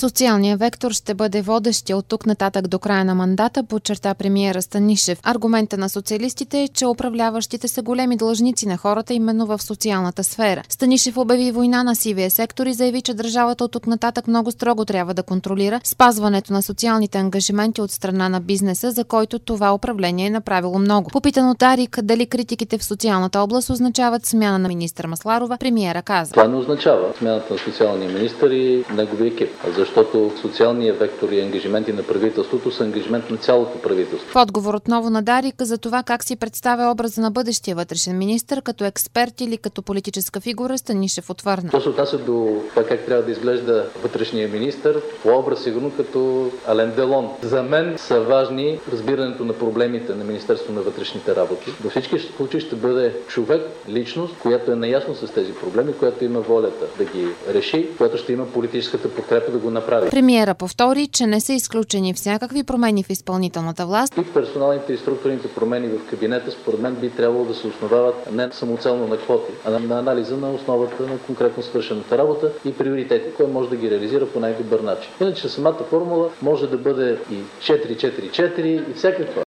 Социалният вектор ще бъде водещия от тук нататък до края на мандата, подчерта премиера Станишев. Аргумента на социалистите е, че управляващите са големи длъжници на хората именно в социалната сфера. Станишев обяви война на сивия сектор и заяви, че държавата от тук нататък много строго трябва да контролира спазването на социалните ангажименти от страна на бизнеса, за който това управление е направило много. Попитан от Дарик дали критиките в социалната област означават смяна на министър Масларова, премиера каза: това не означава смяната на социалния министър и неговия екип, защото социалният вектор и ангажименти на правителството са ангажимент на цялото правителство. В отговор отново на Дарик за това как си представя образа на бъдещия вътрешен министър, като експерт или като политическа фигура, Станишев отвърна: То се отнася до това как трябва да изглежда вътрешния министър, по образ сигурно като Ален Делон. За мен са важни разбирането на проблемите на Министерството на вътрешните работи. Във всички случаи ще бъде човек, личност, която е наясно с тези проблеми, която има волята да ги реши, която ще има политическата подкрепа да го направи. Премиера повтори, че не са изключени всякакви промени в изпълнителната власт. И персоналните и структурните промени в кабинета, според мен, би трябвало да се основават не самоцелно на квоти, а на анализа на основата на конкретно свършената работа и приоритети, кой може да ги реализира по най-добър начин. Иначе самата формула може да бъде и 4-4-4 и всякаква.